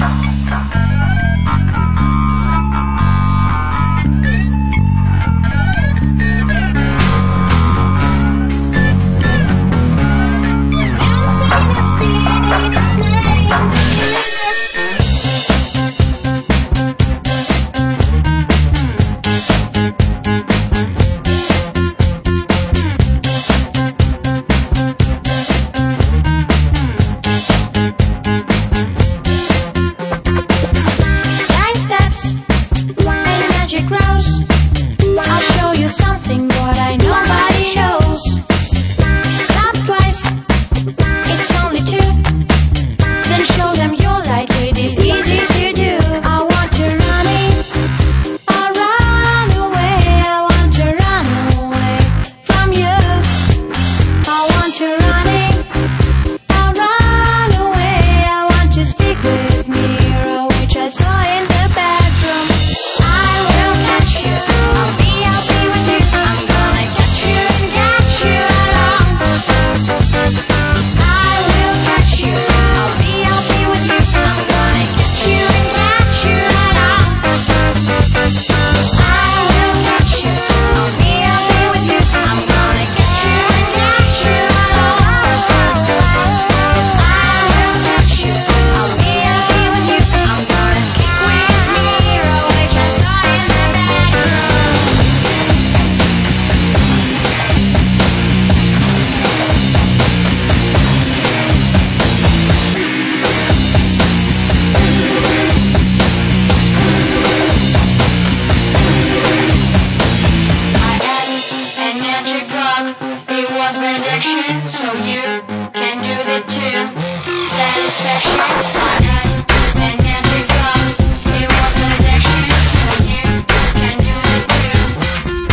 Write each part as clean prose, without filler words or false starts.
So you can do the too. Satisfaction, I had an magic drug. It was an addiction, so you can do the too.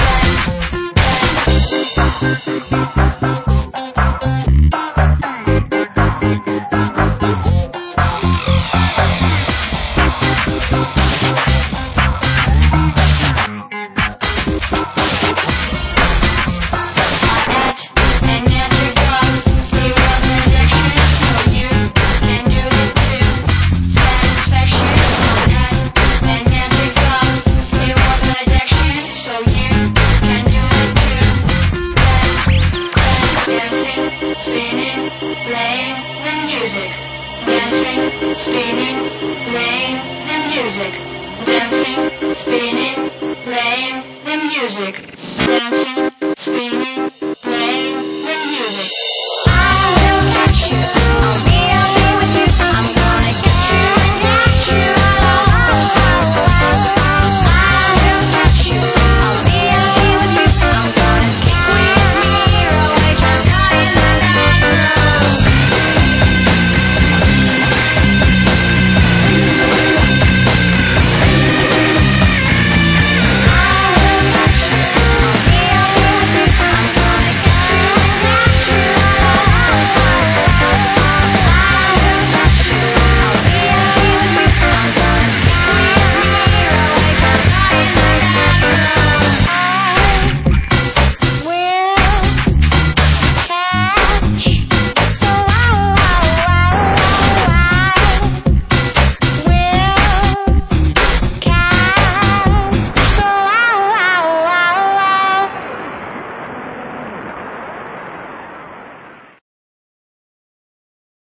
Playing the music, dancing, spinning, playing the music, dancing, spinning, playing the music, dancing, spinning, playing the music. I will catch you.